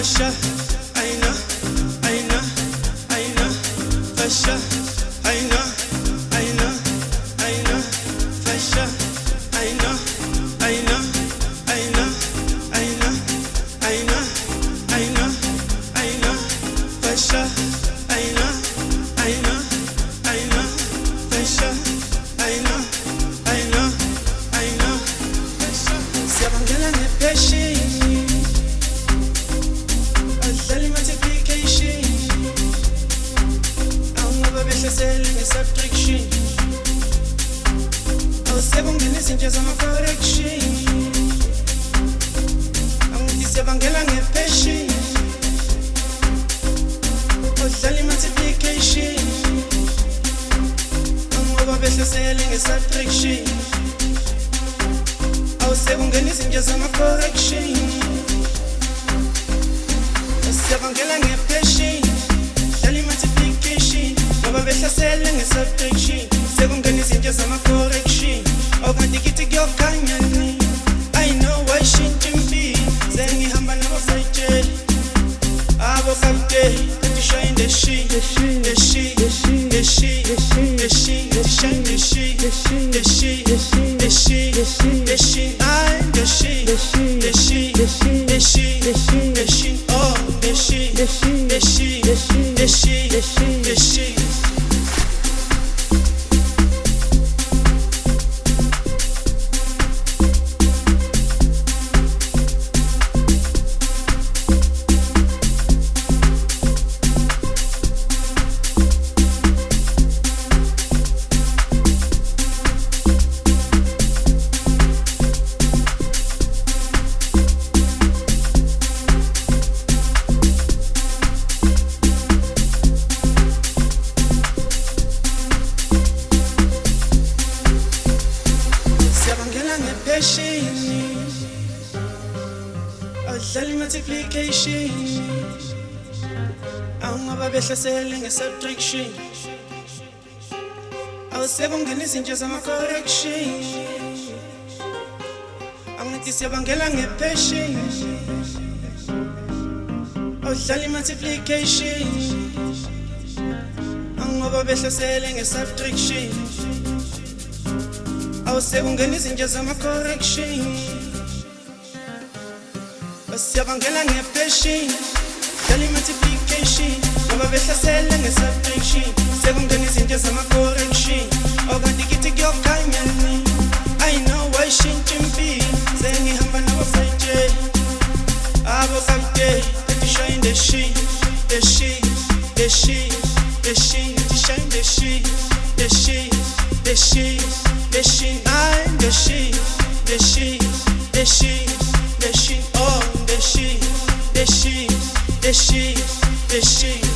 Fasha, aina, aina, aina, fasha, aina, aina, aina, fasha, aina, aina, aina, aina, aina, aina, aina, fasha, aina, aina, aina, fasha, aina, aina, aina, fasha. Siyabangela ngepheshini, adlala i-multiplication, awungoba behlasele nge-subtraction, awusebungena izinto zama-correction, angithi siyabangela ngepheshini, adlala i-multiplication, awungoba behlasele nge-subtraction, awusebungena izinto zama-correction. Siyabangela ngepheshini, dlala i-multiplication, ngoba behlasele nge-subtraction, sekungena izinto zama-correction, okungadikiti kuyokhanya ni, I know wayishintsha impilo, sengihamba nabo-5J, abo-5Day, to shine the shit, the shit, the shit, the shit, the shit, the shine the shit, the shit, the shit, the shit, the shit, I the shit, the shit, the shit, the shit, the shit, oh the shit, the shit, the shit, the shit, the shit. Siyabangela ngepheshini, adlala i-multiplication, awungoba behlasele nge-subtraction, awusebungena izinto zama-correction, angithi siyabangela ngepheshini, adlala i-multiplication, awungoba behlasele nge-subtraction, awusebungena izinto zama-correction. Siyabangela ngepheshini, dlala i-multiplication, ngoba behlasele nge-subtraction, sekungena izinto zama-correction, okungadikiti kuyokhanya ni, I know wayishintsha impilo, sengihamba nabo-5J, abo-5Day, to shine the shit, the shit, the shit, the shit, to shine the shit, the shit, the shit, the shit, I the shit, the shit, the shit, the shit, oh the shit, the shit, the shit, the shit.